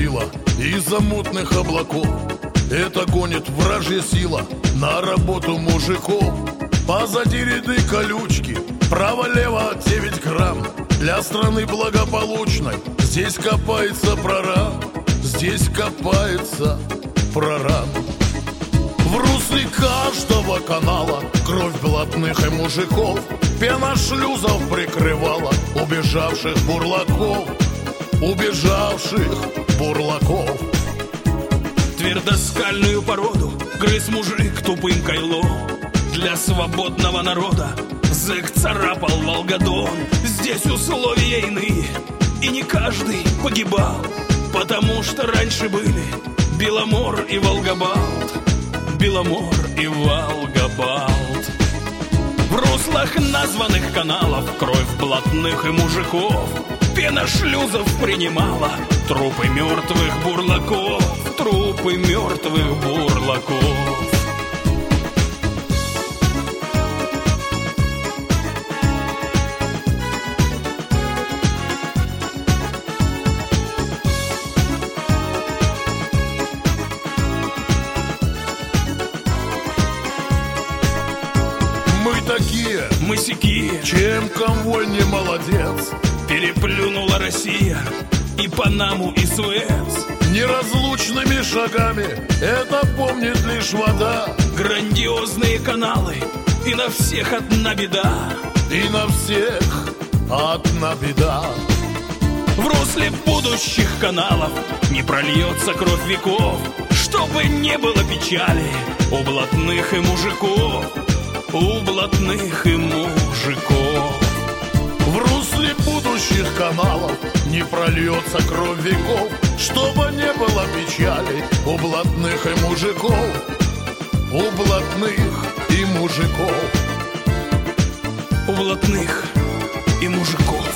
светила из-за мутных облаков. Это гонит вражья сила на работу мужиков. Позади ряды колючки, право-лево 9 грамм. Для страны благополучной здесь копается прораб. Здесь копается прораб. В русле каждого канала кровь блатных и мужиков. Пена шлюзов прикрывала убежавших бурлаков. Убежавших бурлаков. Твердоскальную породу грыз мужик тупым кайлом. Для свободного народа зэк царапал Волгодон. Здесь условия иные, и не каждый погибал, потому что раньше были Беломор и Волгобалт. Беломор и Волгобалт. В руслах названных каналов кровь блатных и мужиков. Пена шлюзов принимала трупы мертвых бурлаков. Трупы мертвых бурлаков. Мы такие, мы сякие, чем конвой не молодец. Переплюнула Россия и Панаму, и Суэц. Неразлучными шагами это помнит лишь вода. Грандиозные каналы, и на всех одна беда. И на всех одна беда. В русле будущих каналов не прольется кровь веков, чтобы не было печали у блатных и мужиков. У блатных и мужиков. В русле будущих каналов не прольется кровь веков, чтобы не было печали у блатных и мужиков. У блатных и мужиков. У блатных и мужиков.